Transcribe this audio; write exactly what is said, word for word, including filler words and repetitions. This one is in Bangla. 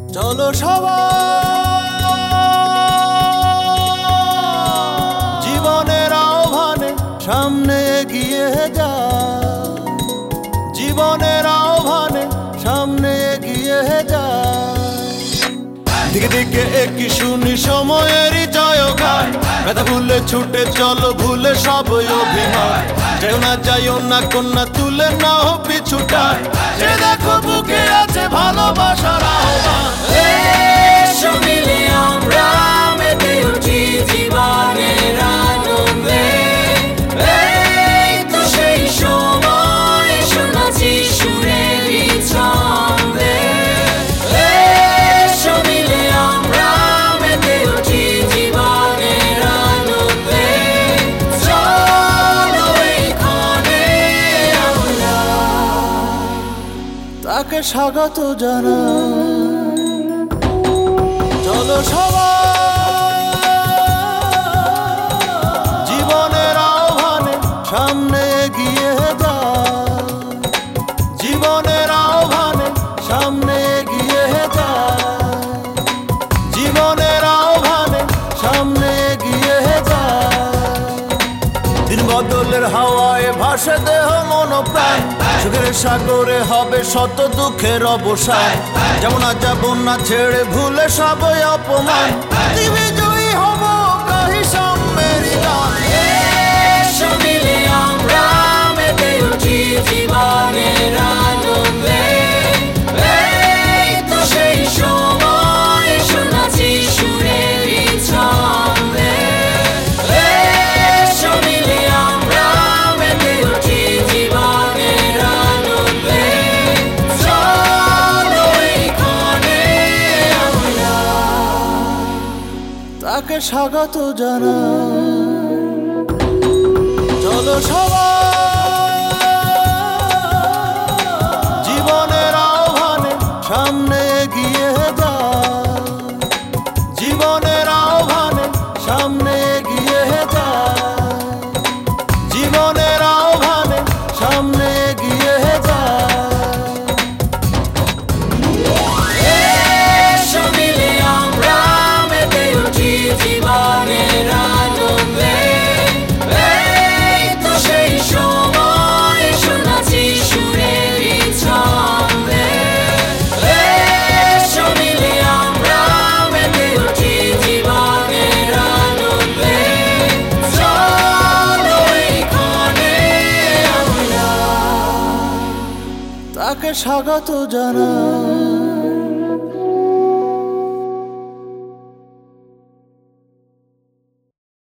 চলো সবাই জীবনের আহ্বানে সামনে এগিয়ে যা, জীবনের আহ্বানে সামনে এগিয়ে যা। দিকে দিকে একই শুনি সময়েরই জয়গান, ব্যথা ভুলে ছুটে চলো ভুলে সব অভিমান। যেও না যাইও না কন্যা তুলে নাও পিছুটায়, যে দেখো বুকে আছে ভালোবাসার আহ্বান। এসো মিলে আমরা মেতে উঠি জীবনের আনন্দে, এই তো সেই সময় এসো নাচি সুরেরই ছন্দে। এসো মিলে আমরা মেতে উঠি জীবনের আনন্দে, চলো এই ক্ষণে আমরা তাকে স্বাগত জানাই। চলো সবাই জীবনের আহ্বানে সামনে এগিয়ে যা, জীবনের আহ্বানে সামনে এগিয়ে যা, জীবনের আহ্বানে সামনে এগিয়ে যা। দিন বদলের হাওয়ায় ভাসে দেহ মন প্রাণ, সুখের সাগরে হবে শত দুঃখের অবসান। যেমন আজ যাব না ছেড়ে ভুলে সবই অপমান, দিবি জয়ী হব কাহি সাম্যেরই গান। এসো মিলে আমরা মেতে উঠি জীবনের আনন্দে, এই তো সেই সময় এসো নাচি সুরেরই ছন্দে। এসো মিলে আমরা মেতে উঠি জীবনের আনন্দে, চলো এই ক্ষণে আমরা তাকে স্বাগত জানাই। চলো সবাই জীবনের আহ্বানে সামনে এগিয়ে যা, জীবনের আহ্বানে সামনে এগিয়ে যা, জীবনের আহ্বানে সামনে এগিয়ে যা। এসো মিলে আমরা মেতে উঠি জীবনের আনন্দে, এই তো সেই সময় এসো নাচি সুরেরই ছন্দে। এসো মিলে আমরা মেতে উঠি জীবনের আনন্দে, চলো এই ক্ষণে আমরা তাকে স্বাগত জানাই।